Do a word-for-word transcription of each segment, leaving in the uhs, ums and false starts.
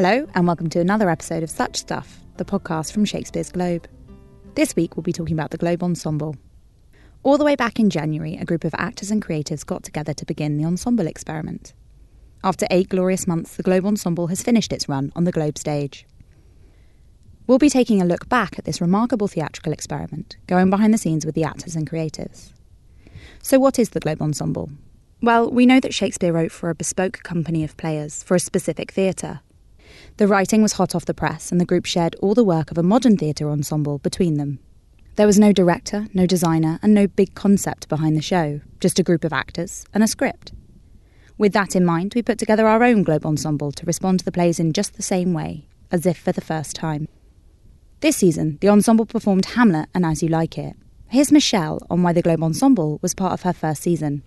Hello, and welcome to another episode of Such Stuff, the podcast from Shakespeare's Globe. This week we'll be talking about the Globe Ensemble. All the way back in January, a group of actors and creatives got together to begin the ensemble experiment. After eight glorious months, the Globe Ensemble has finished its run on the Globe stage. We'll be taking a look back at this remarkable theatrical experiment, going behind the scenes with the actors and creatives. So what is the Globe Ensemble? Well, we know that Shakespeare wrote for a bespoke company of players for a specific theatre. The writing was hot off the press, and the group shared all the work of a modern theatre ensemble between them. There was no director, no designer, and no big concept behind the show, just a group of actors and a script. With that in mind, we put together our own Globe Ensemble to respond to the plays in just the same way, as if for the first time. This season, the ensemble performed Hamlet and As You Like It. Here's Michelle on why the Globe Ensemble was part of her first season.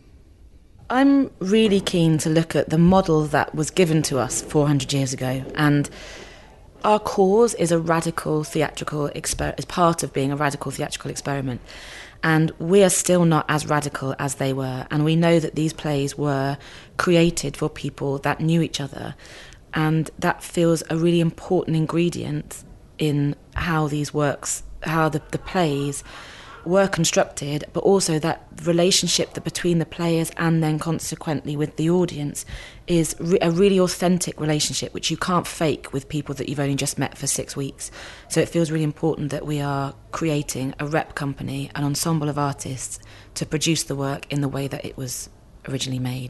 I'm really keen to look at the model that was given to us four hundred years ago, and our cause is a radical theatrical exper- is part of being a radical theatrical experiment, and we are still not as radical as they were, and we know that these plays were created for people that knew each other, and that feels a really important ingredient in how these works, how the, the plays were constructed, but also that relationship that between the players and then consequently with the audience is re- a really authentic relationship which you can't fake with people that you've only just met for six weeks. So it feels really important that we are creating a rep company, an ensemble of artists, to produce the work in the way that it was originally made.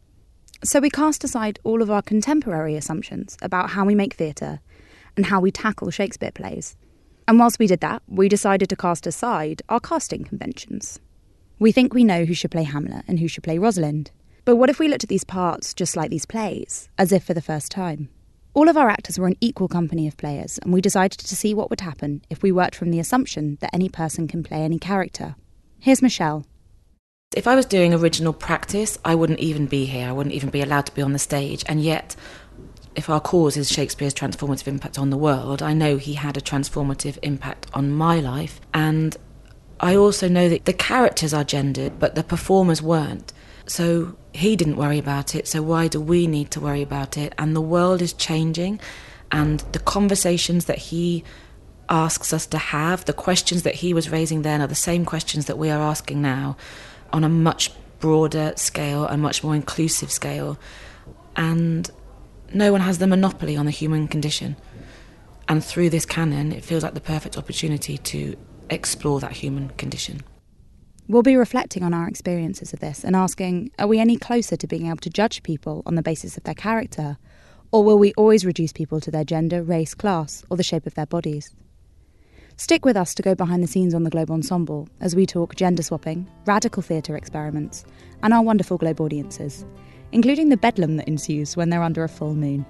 So we cast aside all of our contemporary assumptions about how we make theatre and how we tackle Shakespeare plays. And whilst we did that, we decided to cast aside our casting conventions. We think we know who should play Hamlet and who should play Rosalind. But what if we looked at these parts just like these plays, as if for the first time? All of our actors were an equal company of players, and we decided to see what would happen if we worked from the assumption that any person can play any character. Here's Michelle. If I was doing original practice, I wouldn't even be here. I wouldn't even be allowed to be on the stage. And yet, if our cause is Shakespeare's transformative impact on the world, I know he had a transformative impact on my life. And I also know that the characters are gendered, but the performers weren't. So he didn't worry about it, so why do we need to worry about it? And the world is changing, and the conversations that he asks us to have, the questions that he was raising then are the same questions that we are asking now on a much broader scale, a much more inclusive scale. And no one has the monopoly on the human condition. And through this canon, it feels like the perfect opportunity to explore that human condition. We'll be reflecting on our experiences of this and asking, are we any closer to being able to judge people on the basis of their character? Or will we always reduce people to their gender, race, class, or the shape of their bodies? Stick with us to go behind the scenes on the Globe Ensemble as we talk gender swapping, radical theatre experiments, and our wonderful Globe audiences, including the bedlam that ensues when they're under a full moon.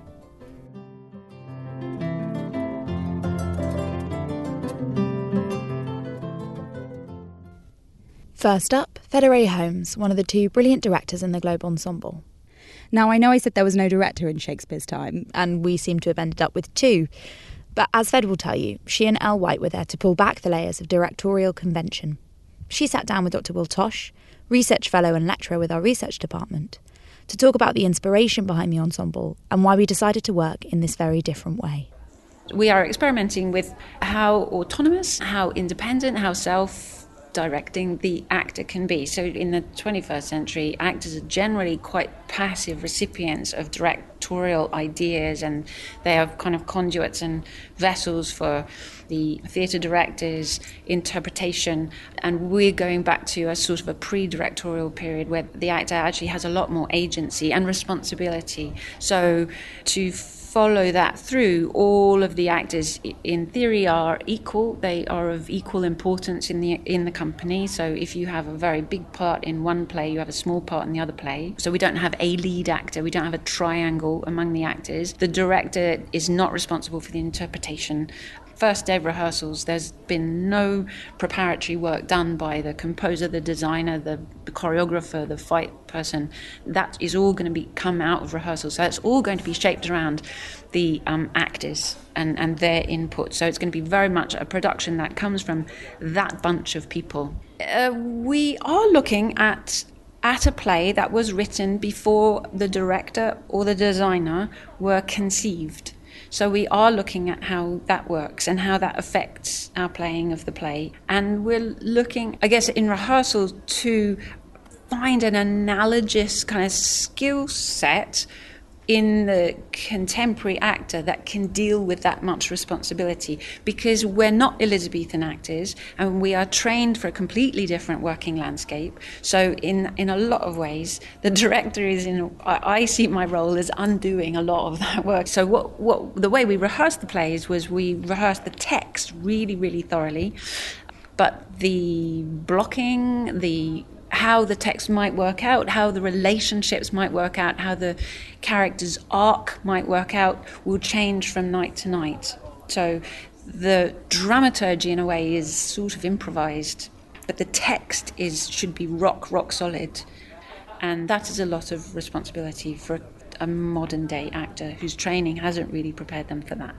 First up, Federae Holmes, one of the two brilliant directors in the Globe Ensemble. Now, I know I said there was no director in Shakespeare's time, and we seem to have ended up with two. But as Fed will tell you, she and Elle White were there to pull back the layers of directorial convention. She sat down with Doctor Will Tosh, research fellow and lecturer with our research department, to talk about the inspiration behind the ensemble and why we decided to work in this very different way. We are experimenting with how autonomous, how independent, how self-directing the actor can be. So in the twenty-first century, actors are generally quite passive recipients of directorial ideas, and they are kind of conduits and vessels for the theatre director's interpretation. And we're going back to a sort of a pre-directorial period where the actor actually has a lot more agency and responsibility. So to follow that through, all of the actors in theory are equal. They are of equal importance in the in the company. So if you have a very big part in one play, you have a small part in the other play. So we don't have a lead actor, we don't have a triangle among the actors. The director is not responsible for the interpretation. First day of rehearsals, there's been no preparatory work done by the composer, the designer, the, the choreographer, the fight person. That is all going to be come out of rehearsals. So it's all going to be shaped around the um, actors and, and their input. So it's going to be very much a production that comes from that bunch of people. Uh, we are looking at at a play that was written before the director or the designer were conceived. So we are looking at how that works and how that affects our playing of the play. And we're looking, I guess, in rehearsals to find an analogous kind of skill set in the contemporary actor that can deal with that much responsibility, because we're not Elizabethan actors and we are trained for a completely different working landscape. So in in a lot of ways, the director is in, I, I see my role as undoing a lot of that work. So what, what the way we rehearsed the plays was we rehearsed the text really, really thoroughly, but the blocking, the how the text might work out, how the relationships might work out, how the character's arc might work out will change from night to night. So the dramaturgy in a way is sort of improvised, but the text is should be rock, rock solid. And that is a lot of responsibility for a, a modern day actor whose training hasn't really prepared them for that.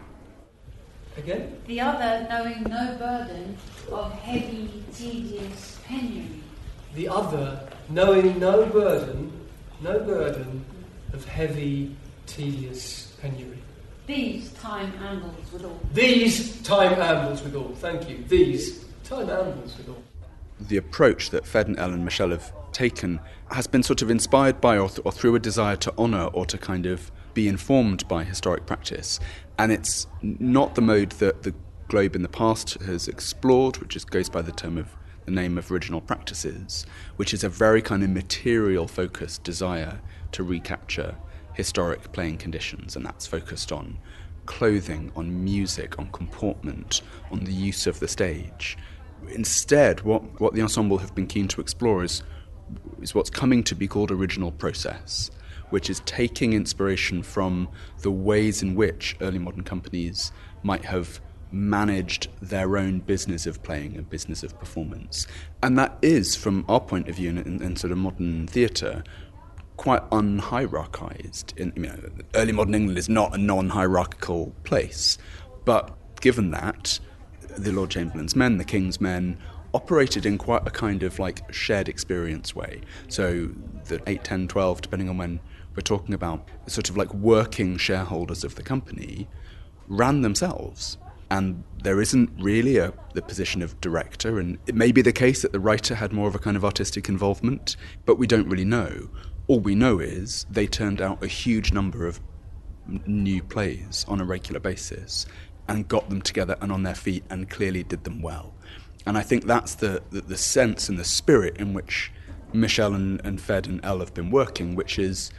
Again? The other, knowing no burden of heavy, tedious penury. The other, knowing no burden, no burden of heavy, tedious penury. These time ambles withal. These time ambles withal. Thank you. These time ambles withal. The approach that Fed and Elle and Michelle have taken has been sort of inspired by or, th- or through a desire to honour or to kind of be informed by historic practice. And it's not the mode that the Globe in the past has explored, which just goes by the term of the name of original practices, which is a very kind of material-focused desire to recapture historic playing conditions, and that's focused on clothing, on music, on comportment, on the use of the stage. Instead, what, what the ensemble have been keen to explore is, is what's coming to be called original process, which is taking inspiration from the ways in which early modern companies might have managed their own business of playing and business of performance. And that is, from our point of view in, in, in sort of modern theatre, quite unhierarchised. In, you know, early modern England is not a non-hierarchical place. But given that, the Lord Chamberlain's men, the King's men, operated in quite a kind of like shared experience way. So the eight, ten, twelve, depending on when we're talking about, sort of like working shareholders of the company, ran themselves. And there isn't really a, the position of director, and it may be the case that the writer had more of a kind of artistic involvement, but we don't really know. All we know is they turned out a huge number of n- new plays on a regular basis and got them together and on their feet and clearly did them well. And I think that's the, the, the sense and the spirit in which Michelle and, and Fed and Elle have been working, which is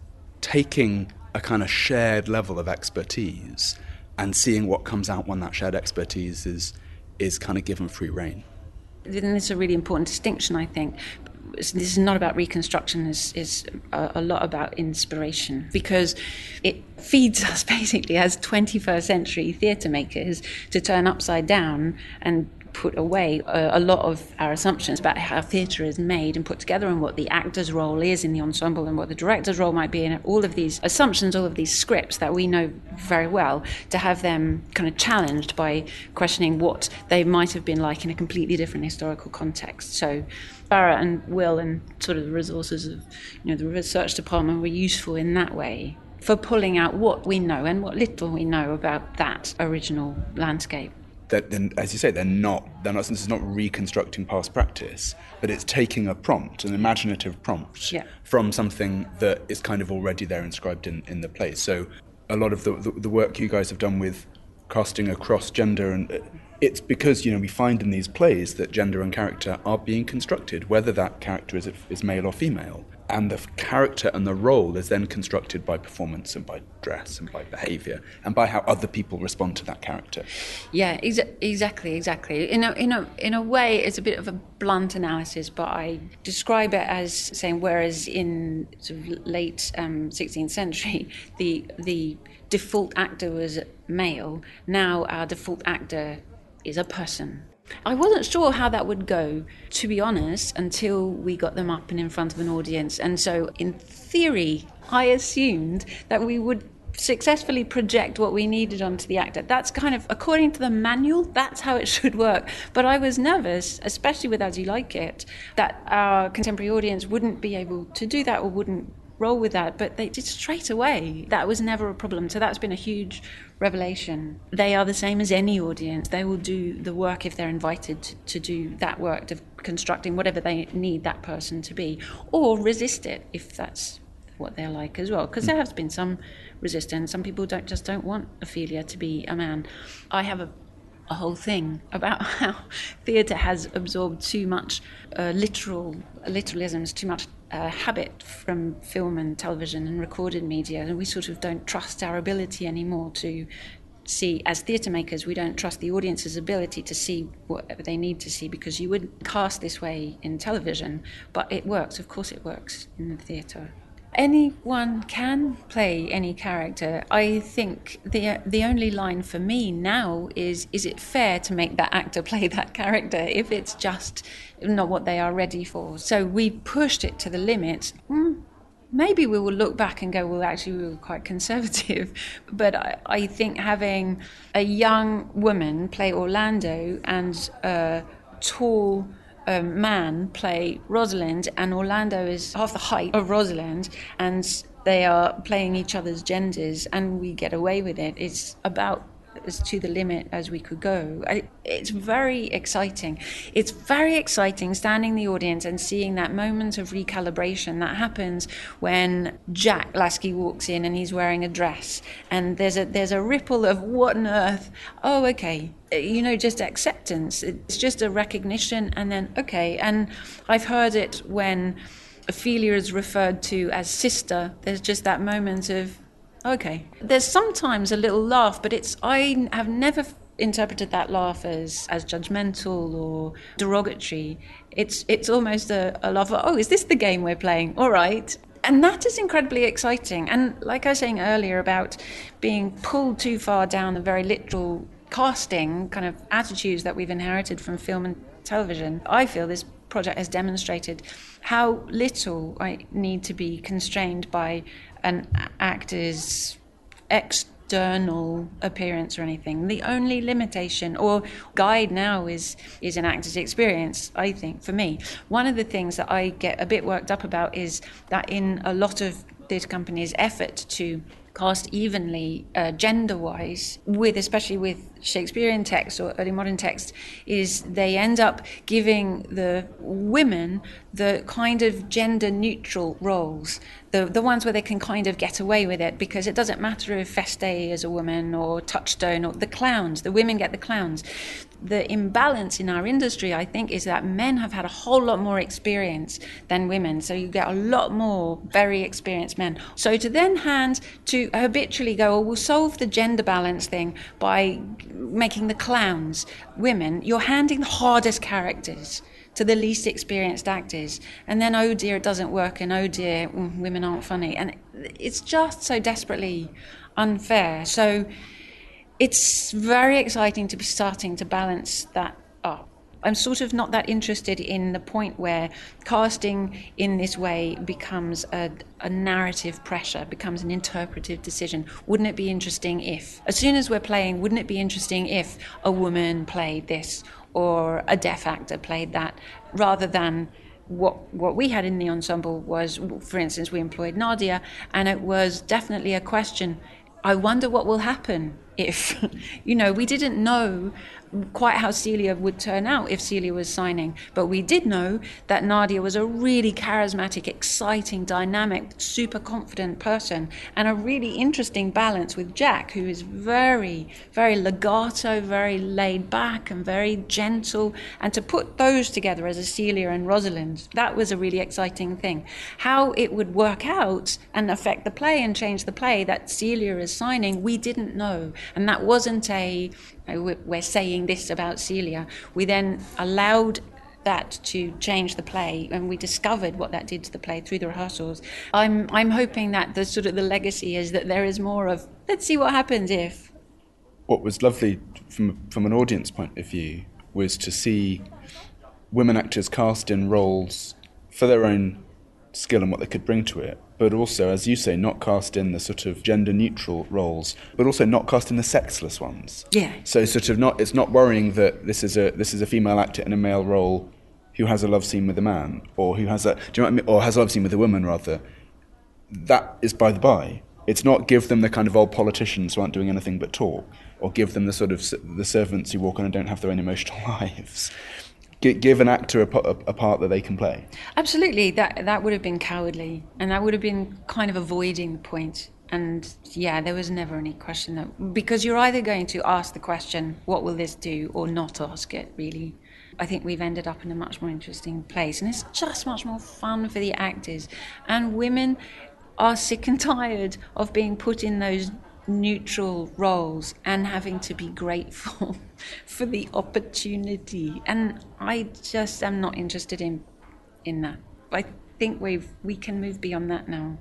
taking a kind of shared level of expertise and seeing what comes out when that shared expertise is is kind of given free rein. And this is a really important distinction, I think. This is not about reconstruction, it's, it's a, a lot about inspiration, because it feeds us basically as twenty-first century theatre makers to turn upside down and put away a, a lot of our assumptions about how theatre is made and put together and what the actor's role is in the ensemble and what the director's role might be, and all of these assumptions, all of these scripts that we know very well, to have them kind of challenged by questioning what they might have been like in a completely different historical context. So Barrett and Will and sort of the resources of, you know, the research department were useful in that way for pulling out what we know and what little we know about that original landscape. That, then, as you say, they're not, they're not, this is not reconstructing past practice, but it's taking a prompt, an imaginative prompt, yeah. from something that is kind of already there inscribed in, in the play. So a lot of the, the, the work you guys have done with casting across gender, and it's because, you know, we find in these plays that gender and character are being constructed, whether that character is, is male or female. And the character and the role is then constructed by performance and by dress and by behaviour and by how other people respond to that character. Yeah, ex- exactly, exactly. In a, in a, in a way, it's a bit of a blunt analysis, but I describe it as saying, whereas in sort of late um, sixteenth century, the the default actor was male, now our default actor is a person. I wasn't sure how that would go, to be honest, until we got them up and in front of an audience. And so, in theory, I assumed that we would successfully project what we needed onto the actor. That's kind of, according to the manual, that's how it should work. But I was nervous, especially with As You Like It, that our contemporary audience wouldn't be able to do that or wouldn't roll with that, but they did straight away. That was never a problem. So that's been a huge revelation. They are the same as any audience. They will do the work if they're invited to, to do that work of constructing whatever they need that person to be, or resist it if that's what they're like as well, because there has been some resistance. Some people don't just don't want Ophelia to be a man. I have a, a whole thing about how theatre has absorbed too much uh, literal literalisms, too much uh, habit from film and television and recorded media, and we sort of don't trust our ability anymore to see, as theatre makers, we don't trust the audience's ability to see whatever they need to see, because you wouldn't cast this way in television, but it works. Of course it works in the theatre. Anyone can play any character. I think the the only line for me now is, is it fair to make that actor play that character if it's just not what they are ready for? So we pushed it to the limit. Mm, maybe we will look back and go, well, actually, we were quite conservative. But I, I think having a young woman play Orlando and a tall Um, man play Rosalind, and Orlando is half the height of Rosalind, and they are playing each other's genders, and we get away with it. It's about as to the limit as we could go. I, it's very exciting. It's very exciting standing in the audience and seeing that moment of recalibration that happens when Jack Lasky walks in and he's wearing a dress, and there's a there's a ripple of what on earth? Oh, okay. You know, just acceptance. It's just a recognition, and then okay. And I've heard it when Ophelia is referred to as sister. There's just that moment of okay. There's sometimes a little laugh, but it's I have never interpreted that laugh as, as judgmental or derogatory. It's it's almost a, a laugh of, oh, is this the game we're playing? All right. And that is incredibly exciting. And like I was saying earlier about being pulled too far down the very literal casting kind of attitudes that we've inherited from film and television, I feel this project has demonstrated how little I need to be constrained by an actor's external appearance or anything. The only limitation or guide now is is an actor's experience, I think, for me. One of the things that I get a bit worked up about is that in a lot of theatre companies' effort to cast evenly uh, gender-wise, with especially with Shakespearean text or early modern text, is they end up giving the women the kind of gender-neutral roles, the the ones where they can kind of get away with it, because it doesn't matter if Feste is a woman or Touchstone or the clowns, the women get the clowns. The imbalance in our industry, I think, is that men have had a whole lot more experience than women, so you get a lot more very experienced men. So to then hand to habitually go, oh, we'll solve the gender balance thing by making the clowns women, you're handing the hardest characters to the least experienced actors, and then oh dear, it doesn't work, and oh dear, mm, women aren't funny, and it's just so desperately unfair. So it's very exciting to be starting to balance that up. I'm sort of not that interested in the point where casting in this way becomes a, a narrative pressure, becomes an interpretive decision. Wouldn't it be interesting if, as soon as we're playing, wouldn't it be interesting if a woman played this or a deaf actor played that, rather than what what we had in the ensemble was, for instance, we employed Nadia, and it was definitely a question, I wonder what will happen if, you know, we didn't know quite how Celia would turn out if Celia was signing, but we did know that Nadia was a really charismatic, exciting, dynamic, super confident person, and a really interesting balance with Jack, who is very, very legato, very laid back and very gentle, and to put those together as a Celia and Rosalind, that was a really exciting thing. How it would work out and affect the play and change the play that Celia is signing, we didn't know, and that wasn't a we're saying this about Celia. We then allowed that to change the play, and we discovered what that did to the play through the rehearsals. I'm I'm hoping that the sort of the legacy is that there is more of, let's see what happens if. What was lovely from from an audience point of view was to see women actors cast in roles for their own skill and what they could bring to it, but also, as you say, not cast in the sort of gender-neutral roles, but also not cast in the sexless ones. Yeah. So sort of not, it's not worrying that this is a this is a female actor in a male role who has a love scene with a man, or who has a, do you know what I mean? Or has a love scene with a woman, rather. That is by the by. It's not give them the kind of old politicians who aren't doing anything but talk, or give them the sort of the servants who walk on and don't have their own emotional lives. G- give an actor a, a, a part that they can play. Absolutely, that that would have been cowardly, and that would have been kind of avoiding the point. And yeah, there was never any question that, because you're either going to ask the question, what will this do, or not ask it, really. I think we've ended up in a much more interesting place, and it's just much more fun for the actors. And women are sick and tired of being put in those neutral roles and having to be grateful for the opportunity. And I just am not interested in in that. I think we've we can move beyond that now.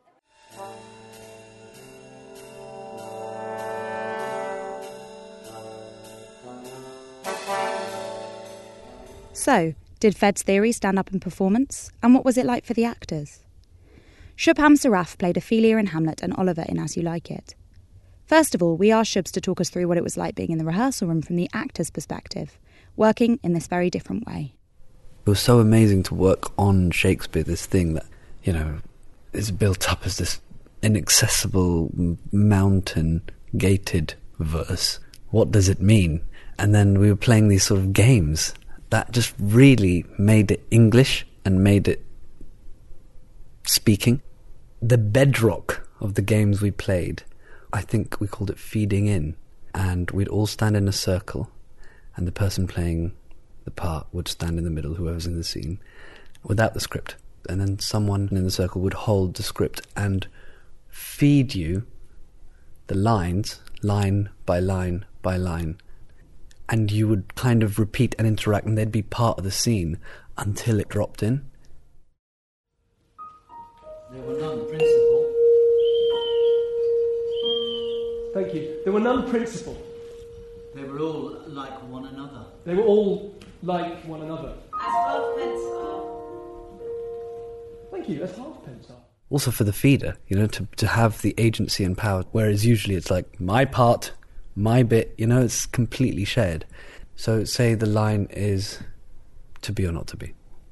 So, did Fed's theory stand up in performance? And what was it like for the actors? Shubham Saraf played Ophelia in Hamlet and Oliver in As You Like It. First of all, we asked Shubs to talk us through what it was like being in the rehearsal room from the actor's perspective, working in this very different way. It was so amazing to work on Shakespeare, this thing that, you know, is built up as this inaccessible mountain gated verse. What does it mean? And then we were playing these sort of games that just really made it English and made it speaking. The bedrock of the games we played, I think we called it feeding in, and we'd all stand in a circle, and the person playing the part would stand in the middle, whoever's in the scene, without the script, and then someone in the circle would hold the script and feed you the lines, line by line by line, and you would kind of repeat and interact, and they'd be part of the scene until it dropped in. There were none principal. Thank you. There were none principal. They were all like one another. They were all like one another. As halfpence are. Thank you, as halfpence are. Also for the feeder, you know, to to have the agency and power, whereas usually it's like, my part, my bit, you know, it's completely shared. So say the line is, to be or not to be.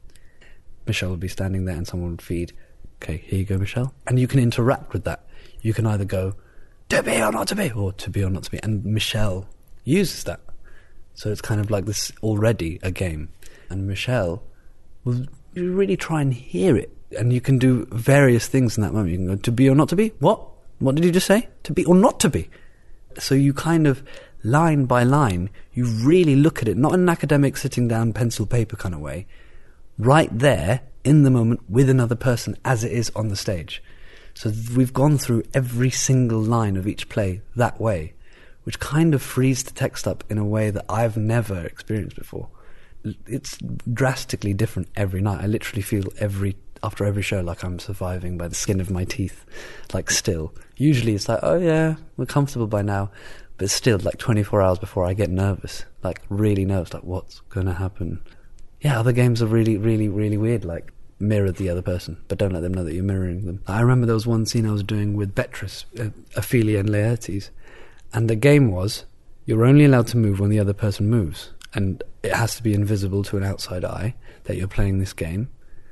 Michelle would be standing there and someone would feed, okay, here you go, Michelle. And you can interact with that. You can either go, to be or not to be, or to be or not to be. And Michelle uses that. So it's kind of like this already a game. And Michelle will really try and hear it. And you can do various things in that moment. You can go, to be or not to be? What? What did you just say? To be or not to be? So you kind of, line by line, you really look at it, not in an academic sitting down, pencil, paper kind of way, right there, in the moment, with another person, as it is on the stage. So we've gone through every single line of each play that way, which kind of frees the text up in a way that I've never experienced before. It's drastically different every night. I literally feel every after every show like I'm surviving by the skin of my teeth, like still. Usually it's like, oh yeah, we're comfortable by now, but still like twenty-four hours before I get nervous, like really nervous, like what's going to happen? Yeah, other games are really, really, really weird, like mirror the other person, but don't let them know that you're mirroring them. I remember there was one scene I was doing with Beatrice, uh, Ophelia and Laertes, and the game was, you're only allowed to move when the other person moves, and it has to be invisible to an outside eye that you're playing this game.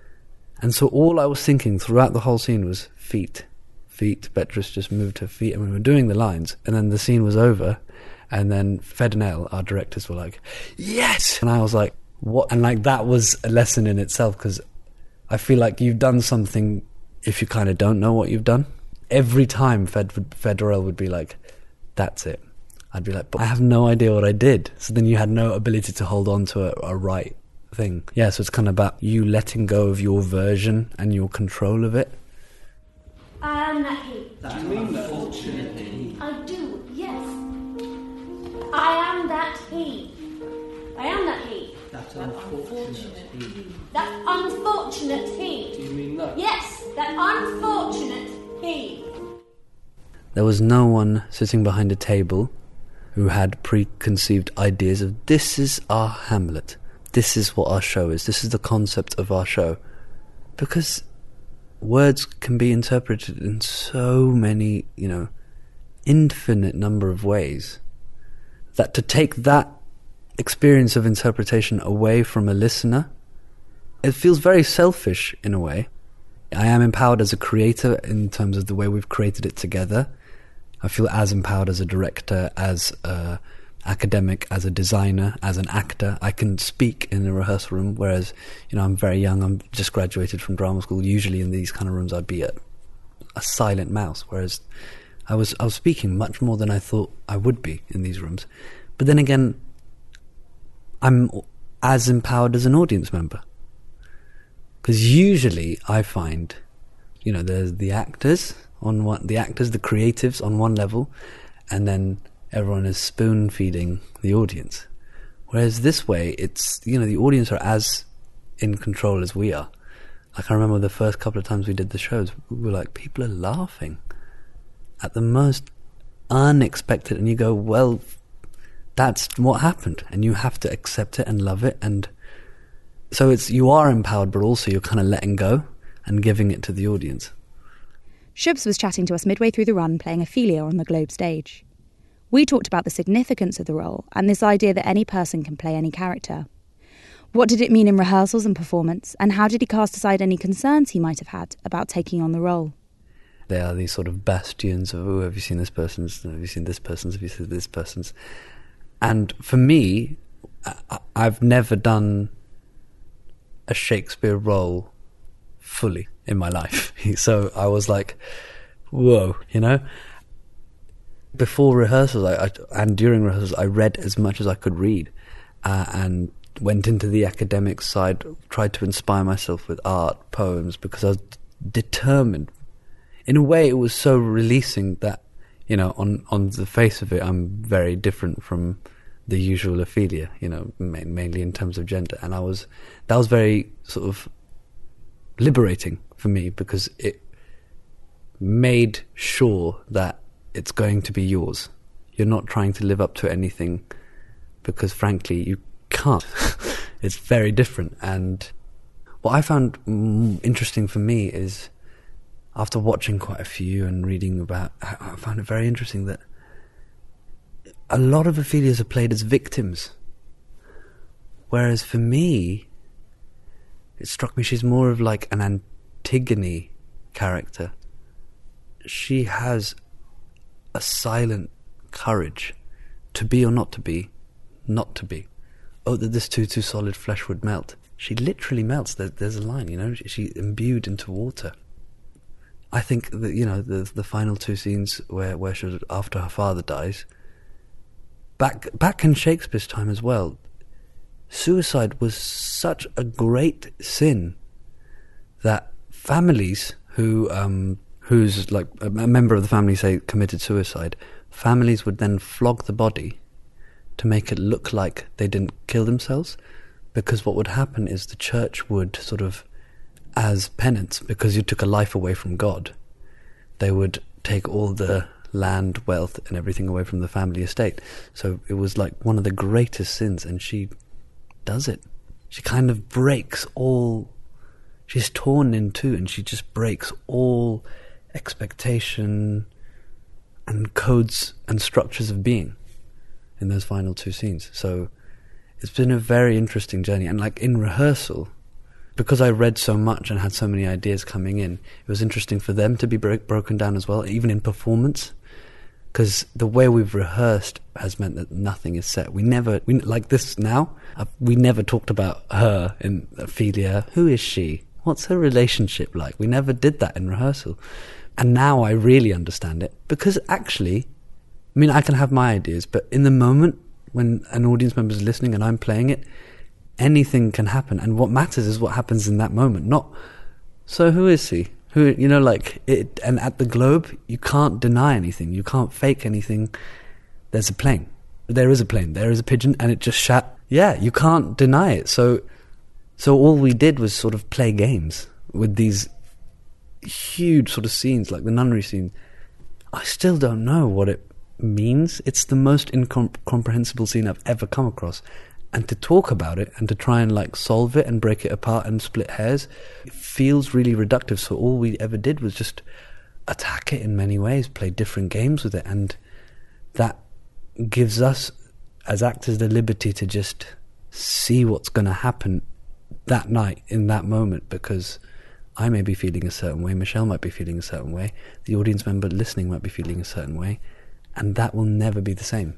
And so all I was thinking throughout the whole scene was feet, feet. Beatrice just moved her feet, and we were doing the lines, and then the scene was over, and then Fed and Elle, our directors, were like, yes! And I was like, what? And like that was a lesson in itself, because I feel like you've done something if you kind of don't know what you've done. Every time Fed, would, Fed or Elle would be like, that's it. I'd be like, but I have no idea what I did. So then you had no ability to hold on to a, a right thing. Yeah, so it's kind of about you letting go of your version and your control of it. I am that he. That do you mean unfortunately? I do, yes. I am that he. I am that he. That unfortunate he. That unfortunate he. Do you mean that? Yes, that unfortunate he. There was no one sitting behind a table who had preconceived ideas of, this is our Hamlet. This is what our show is. This is the concept of our show. Because words can be interpreted in so many, you know, infinite number of ways, that to take that experience of interpretation away from a listener, it feels very selfish in a way. I am empowered as a creator in terms of the way we've created it together. I feel as empowered as a director, as a academic, as a designer, as an actor. I can speak in a rehearsal room, whereas, you know, I'm very young, I'm just graduated from drama school. Usually in these kind of rooms I'd be a, a silent mouse, whereas I was I was speaking much more than I thought I would be in these rooms. But then again, I'm as empowered as an audience member. Because usually I find, you know, there's the actors on one, the actors, the creatives on one level, and then everyone is spoon feeding the audience. Whereas this way, it's, you know, the audience are as in control as we are. Like, I remember the first couple of times we did the shows, we were like, people are laughing at the most unexpected, and you go, well, that's what happened, and you have to accept it and love it. And so it's, you are empowered, but also you're kind of letting go and giving it to the audience. Shubs was chatting to us midway through the run, playing Ophelia on the Globe stage. We talked about the significance of the role and this idea that any person can play any character. What did it mean in rehearsals and performance, and how did he cast aside any concerns he might have had about taking on the role? They are these sort of bastions of, oh, have you seen this person's, have you seen this person's, have you seen this person's? And for me, I, I've never done a Shakespeare role fully in my life. So I was like, whoa, you know? Before rehearsals, I, I, and during rehearsals, I read as much as I could read, uh, and went into the academic side, tried to inspire myself with art, poems, because I was d- determined. In a way, it was so releasing that, you know, on, on the face of it, I'm very different from the usual Ophelia, you know, ma- mainly in terms of gender. And I was, that was very sort of liberating for me, because it made sure that it's going to be yours. You're not trying to live up to anything, because frankly, you can't. It's very different. And what I found mm, interesting for me is, after watching quite a few and reading about, I found it very interesting that a lot of Ophelias are played as victims. Whereas for me, it struck me she's more of like an Antigone character. She has a silent courage to be or not to be, not to be. Oh, that this too, too solid flesh would melt. She literally melts. There, there's a line, you know, she, she's imbued into water. I think that, you know, the the final two scenes where, where she was, after her father dies, back back in Shakespeare's time as well, suicide was such a great sin that families who um, who's like a member of the family, say, committed suicide, families would then flog the body to make it look like they didn't kill themselves, because what would happen is the church would sort of, as penance, because you took a life away from God, they would take all the land, wealth and everything away from the family estate. So it was like one of the greatest sins, and she does it. She kind of breaks all, she's torn in two, and she just breaks all expectation and codes and structures of being in those final two scenes. So it's been a very interesting journey. And like in rehearsal, because I read so much and had so many ideas coming in, it was interesting for them to be bro- broken down as well, even in performance, because the way we've rehearsed has meant that nothing is set. We never, we, like this now, uh, we never talked about her in Ophelia. Who is she? What's her relationship like? We never did that in rehearsal. And now I really understand it, because actually, I mean, I can have my ideas, but in the moment when an audience member is listening and I'm playing it, anything can happen. And what matters is what happens in that moment, not, so who is he? Who, you know, like, it, and at the Globe, you can't deny anything. You can't fake anything. There's a plane. There is a plane. There is a pigeon, and it just shat. Yeah, you can't deny it. So, so all we did was sort of play games with these huge sort of scenes, like the nunnery scene. I still don't know what it means. It's the most incomprehensible scene I've ever come across. and to talk about it and to try and like solve it and break it apart and split hairs, it feels really reductive. So all we ever did was just attack it in many ways, play different games with it, and that gives us as actors the liberty to just see what's going to happen that night in that moment, because I may be feeling a certain way, Michelle might be feeling a certain way, the audience member listening might be feeling a certain way, and that will never be the same.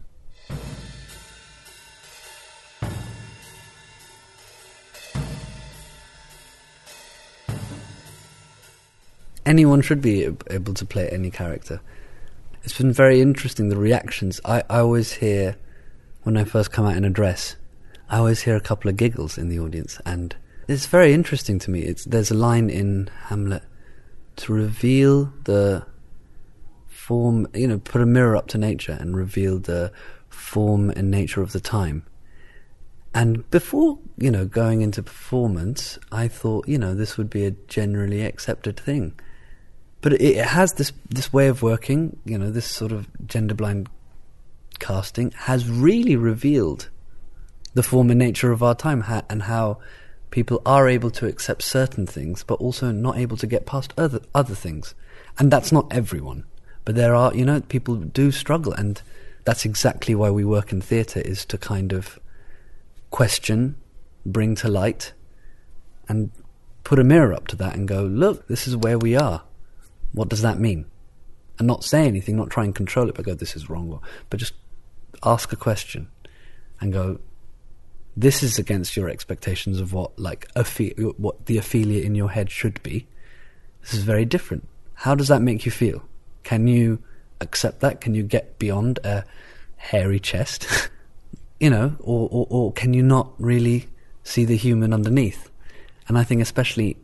Anyone should be able to play any character. It's been very interesting, the reactions. I, I always hear, when I first come out in a dress, I always hear a couple of giggles in the audience, and it's very interesting to me. It's there's a line in Hamlet, to reveal the form, you know, put a mirror up to nature and reveal the form and nature of the time. And before, you know, going into performance, I thought, you know, this would be a generally accepted thing. But it has this this way of working, you know, this sort of gender-blind casting has really revealed the form and nature of our time, ha- and how people are able to accept certain things, but also not able to get past other other things. And that's not everyone. But there are, you know, people do struggle, and that's exactly why we work in theatre, is to kind of question, bring to light, and put a mirror up to that and go, look, this is where we are. What does that mean? And not say anything, not try and control it, but go, this is wrong, but just ask a question and go, this is against your expectations of what like Ophe- what the Ophelia in your head should be. This is very different. How does that make you feel? Can you accept that? Can you get beyond a hairy chest? You know, or, or, or can you not really see the human underneath? And I think especially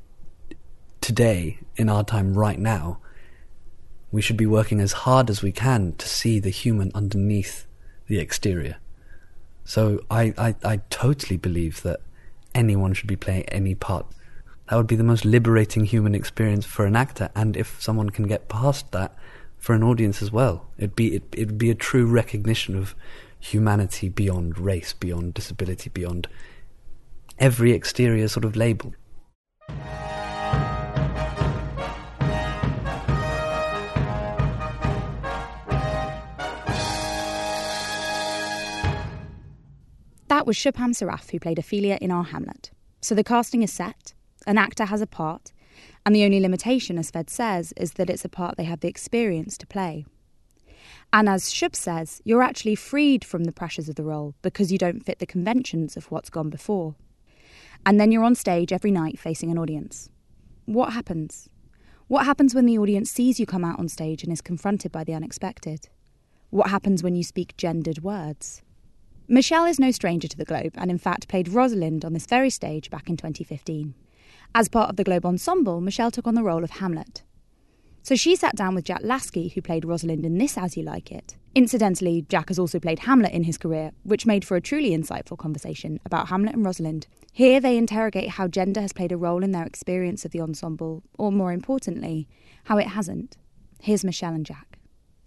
today, in our time right now, we should be working as hard as we can to see the human underneath the exterior. So I, I, I totally believe that anyone should be playing any part. That would be the most liberating human experience for an actor, and if someone can get past that, for an audience as well. It'd be, it, it'd be a true recognition of humanity beyond race, beyond disability, beyond every exterior sort of label. That was Shubham Saraf, who played Ophelia in our Hamlet. So the casting is set, an actor has a part, and the only limitation, as Fed says, is that it's a part they have the experience to play. And as Shub says, you're actually freed from the pressures of the role because you don't fit the conventions of what's gone before. And then you're on stage every night facing an audience. What happens? What happens when the audience sees you come out on stage and is confronted by the unexpected? What happens when you speak gendered words? Michelle is no stranger to the Globe, and in fact played Rosalind on this very stage back in twenty fifteen. As part of the Globe Ensemble, Michelle took on the role of Hamlet. So she sat down with Jack Lasky, who played Rosalind in This As You Like It. Incidentally, Jack has also played Hamlet in his career, which made for a truly insightful conversation about Hamlet and Rosalind. Here they interrogate how gender has played a role in their experience of the ensemble, or more importantly, how it hasn't. Here's Michelle and Jack.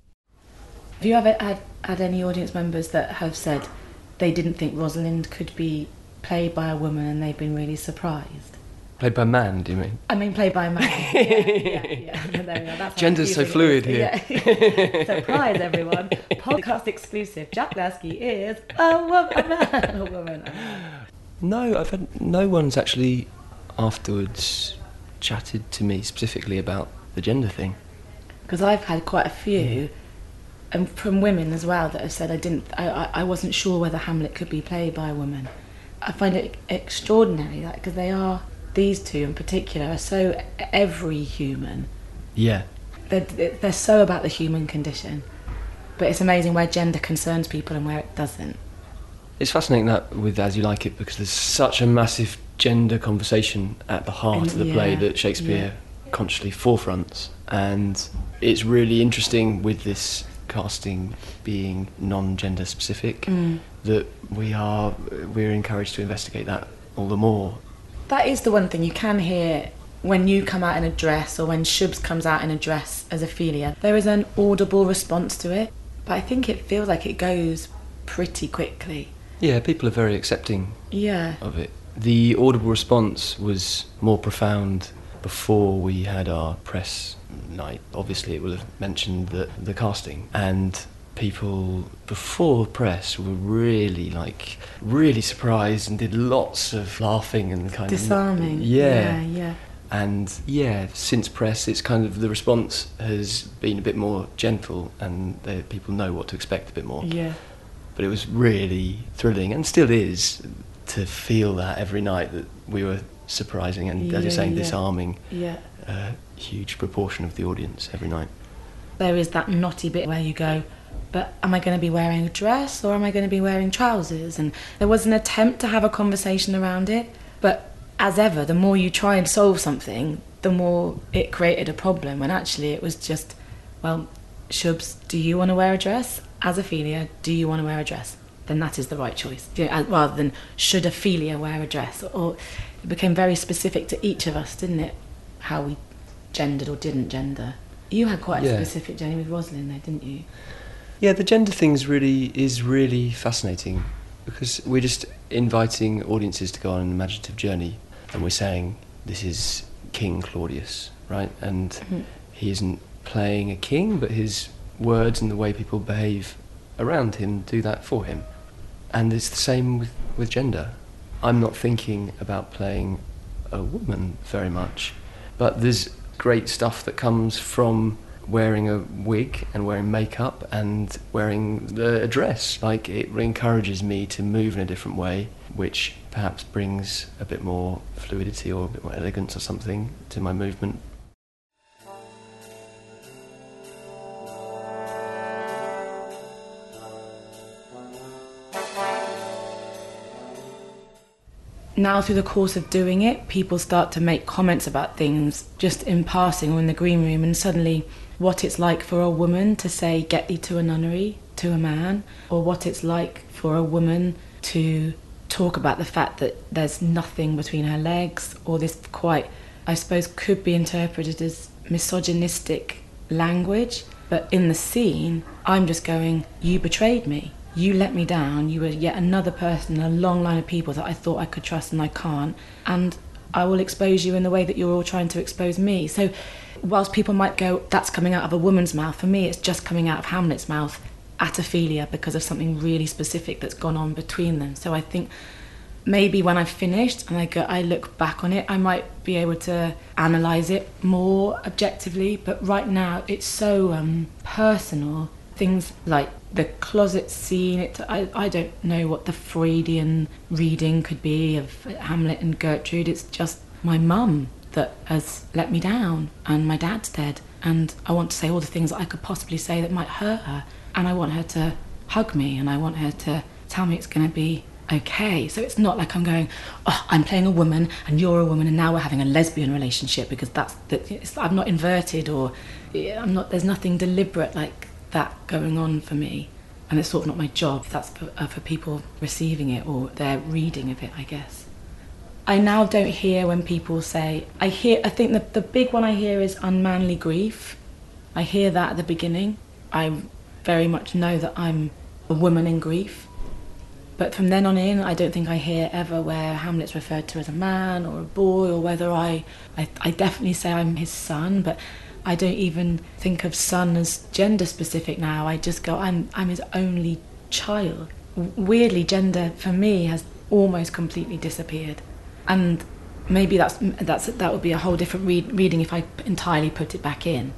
Have you ever had, had any audience members that have said they didn't think Rosalind could be played by a woman and they've been really surprised? Played by a man, do you mean? I mean played by a man. yeah, yeah, yeah. There we are. That's Gender's so fluid here. Yeah. Surprise, everyone. Podcast exclusive. Jack Lasky is a, wo- a man. A woman. No, I've had no one's actually afterwards chatted to me specifically about the gender thing. Because I've had quite a few, and from women as well, that have said I didn't, I, I, I wasn't sure whether Hamlet could be played by a woman. I find it extraordinary that because they are, these two in particular, are so every human. Yeah. They're, they're so about the human condition, but it's amazing where gender concerns people and where it doesn't. It's fascinating that with As You Like It, because there's such a massive gender conversation at the heart And, of the yeah, play that Shakespeare yeah. consciously forefronts, and it's really interesting with this casting being non-gender specific Mm. that we are we're encouraged to investigate that all the more. That is the one thing you can hear when you come out in a dress, or when Shubs comes out in a dress as Ophelia. There is an audible response to it, but I think it feels like it goes pretty quickly. Yeah, people are very accepting Yeah. of it. The audible response was more profound before we had our press night. Obviously, it will have mentioned the, the casting, and people before press were really, like, really surprised and did lots of laughing and kind Disarming. of... Yeah. Yeah, yeah. And yeah, since press, it's kind of, the response has been a bit more gentle, and the, people know what to expect a bit more. Yeah. But it was really thrilling, and still is, to feel that every night, that we were surprising and, as Yeah, you're saying, yeah. disarming Yeah. a huge proportion of the audience every night. There is that knotty bit where you go, but am I going to be wearing a dress or am I going to be wearing trousers? And there was an attempt to have a conversation around it, but as ever, the more you try and solve something, the more it created a problem. And actually it was just, well, Shubs, do you want to wear a dress? As Ophelia, do you want to wear a dress? Then that is the right choice. You know, as- rather than, should Ophelia wear a dress? Or it became very specific to each of us, didn't it? How we gendered or didn't gender. You had quite a Yeah. specific journey with Rosalind though, didn't you? Yeah, the gender thing's really is really fascinating, because we're just inviting audiences to go on an imaginative journey, and we're saying this is King Claudius, right? And Mhm. he isn't playing a king, but his words and the way people behave around him do that for him. And it's the same with, with gender. I'm not thinking about playing a woman very much, but there's great stuff that comes from wearing a wig and wearing makeup and wearing the, a dress. Like, it encourages me to move in a different way, which perhaps brings a bit more fluidity or a bit more elegance or something to my movement. Now through the course of doing it, people start to make comments about things just in passing or in the green room, and suddenly what it's like for a woman to say, get thee to a nunnery, to a man, or what it's like for a woman to talk about the fact that there's nothing between her legs, or this quite, I suppose, could be interpreted as misogynistic language. But in the scene, I'm just going, you betrayed me. You let me down. You were yet another person in a long line of people that I thought I could trust and I can't. And I will expose you in the way that you're all trying to expose me. So whilst people might go, that's coming out of a woman's mouth, for me it's just coming out of Hamlet's mouth at Ophelia because of something really specific that's gone on between them. So I think maybe when I've finished and I go, I look back on it, I might be able to analyse it more objectively. But right now it's so um, personal. Things like the closet scene, it, I, I don't know what the Freudian reading could be of Hamlet and Gertrude. It's just my mum that has let me down, and my dad's dead, and I want to say all the things that I could possibly say that might hurt her, and I want her to hug me, and I want her to tell me it's going to be okay. So it's not like I'm going, oh, I'm playing a woman and you're a woman and now we're having a lesbian relationship, because that's that. It's, I'm not inverted, or I'm not. There's nothing deliberate like that going on for me, and it's sort of not my job. That's for, uh, for people receiving it or their reading of it, I guess. I now don't hear when people say, I hear, I think the, the big one I hear is unmanly grief. I hear that at the beginning. I very much know that I'm a woman in grief. But from then on in, I don't think I hear ever where Hamlet's referred to as a man or a boy, or whether I, I, I definitely say I'm his son, but I don't even think of son as gender specific now. I just go, I'm I'm his only child. Weirdly, gender for me has almost completely disappeared, and maybe that's that's that would be a whole different read, reading if I entirely put it back in.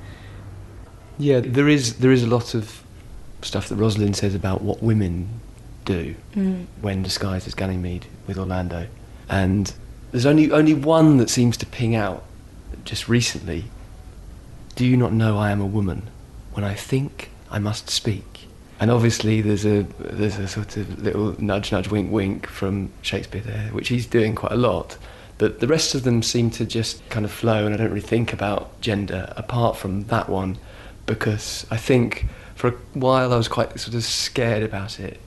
Yeah, there is there is a lot of stuff that Rosalind says about what women do Mm. when disguised as Ganymede with Orlando, and there's only only one that seems to ping out just recently. Do you not know I am a woman? When I think, I must speak. And obviously there's a there's a sort of little nudge, nudge, wink, wink from Shakespeare there, which he's doing quite a lot. But the rest of them seem to just kind of flow, and I don't really think about gender apart from that one, because I think for a while I was quite sort of scared about it.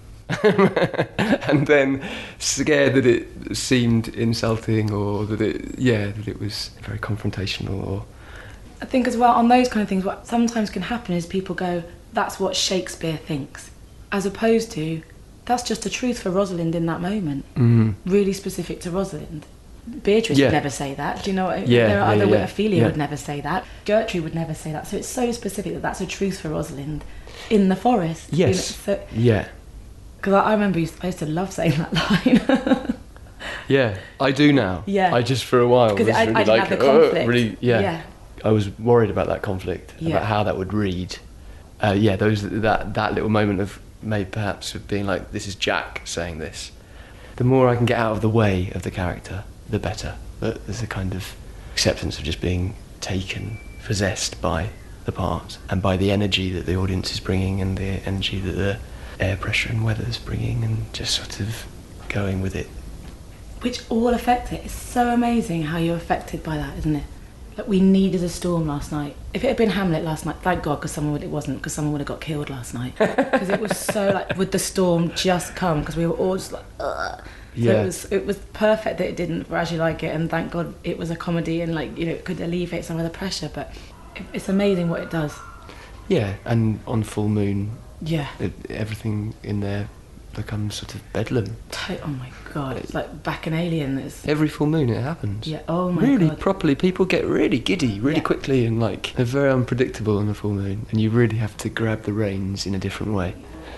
And then scared that it seemed insulting, or that it, yeah, that it was very confrontational, or... I think as well on those kind of things, what sometimes can happen is people go, that's what Shakespeare thinks, as opposed to, that's just the truth for Rosalind in that moment. Mm. Really specific to Rosalind. Beatrice Yeah. would never say that. Do you know what I mean? Yeah, There are yeah, other yeah, Ophelia yeah. would never say that. Gertrude would never say that. So it's so specific that that's a truth for Rosalind in the forest. Yes. You know, so, Yeah. because I, I remember I used, I used to love saying that line. Yeah, I do now. Yeah. I just for a while was Because I, really I didn't like have the "Oh," conflict. really, yeah. Yeah. I was worried about that conflict, Yeah. about how that would read. Uh, yeah, those that that little moment of maybe perhaps of being like, this is Jack saying this. The more I can get out of the way of the character, the better. But there's a kind of acceptance of just being taken, possessed by the part and by the energy that the audience is bringing and the energy that the air pressure and weather is bringing, and just sort of going with it. Which all affect it. It's so amazing how you're affected by that, isn't it? Like, we needed a storm last night. If it had been Hamlet last night, thank God, because someone would, it wasn't, because someone would have got killed last night. Because it was so like, would the storm just come? Because we were all just like, ugh. So Yeah. it was it was perfect that it didn't for As You Like It, and thank God it was a comedy and, like, you know, it could alleviate some of the pressure. But it, it's amazing what it does. Yeah, and on full moon, Yeah. it, everything in there becomes sort of bedlam. To- oh my God, it's like Bacchanalian. It's, Every full moon it happens. yeah. Oh my really God. properly, people get really giddy really Yeah. quickly, and like they're very unpredictable on the full moon, and you really have to grab the reins in a different way.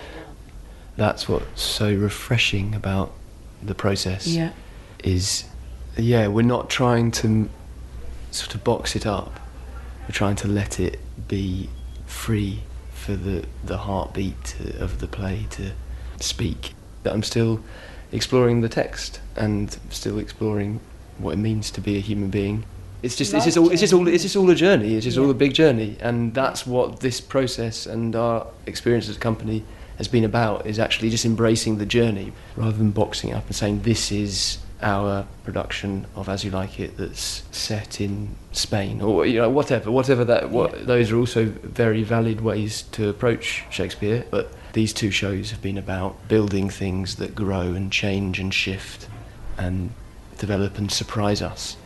That's what's so refreshing about the process. Yeah. Is yeah, we're not trying to m- sort of box it up. We're trying to let it be free for the the heartbeat of the play to speak. I'm still exploring the text and still exploring what it means to be a human being. It's just it's just all it's just all it's just all a journey. It's just all Yeah. a big journey, and that's what this process and our experience as a company has been about. Is actually just embracing the journey rather than boxing it up and saying this is our production of As You Like It that's set in Spain, or you know whatever whatever that what Yeah. those are also very valid ways to approach Shakespeare, but these two shows have been about building things that grow and change and shift and develop and surprise us.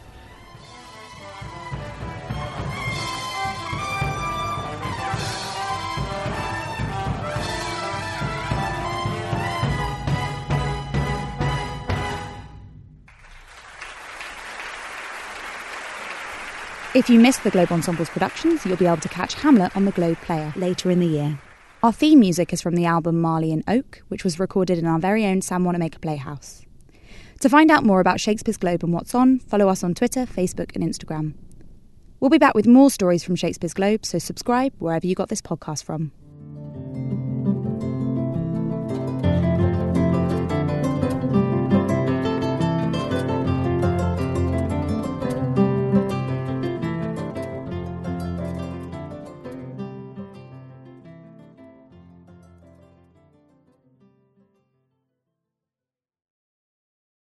If you missed the Globe Ensemble's productions, you'll be able to catch Hamlet on the Globe Player later in the year. Our theme music is from the album Marley and Oak, which was recorded in our very own San Wanamaker Playhouse. To find out more about Shakespeare's Globe and what's on, follow us on Twitter, Facebook and Instagram. We'll be back with more stories from Shakespeare's Globe, so subscribe wherever you got this podcast from.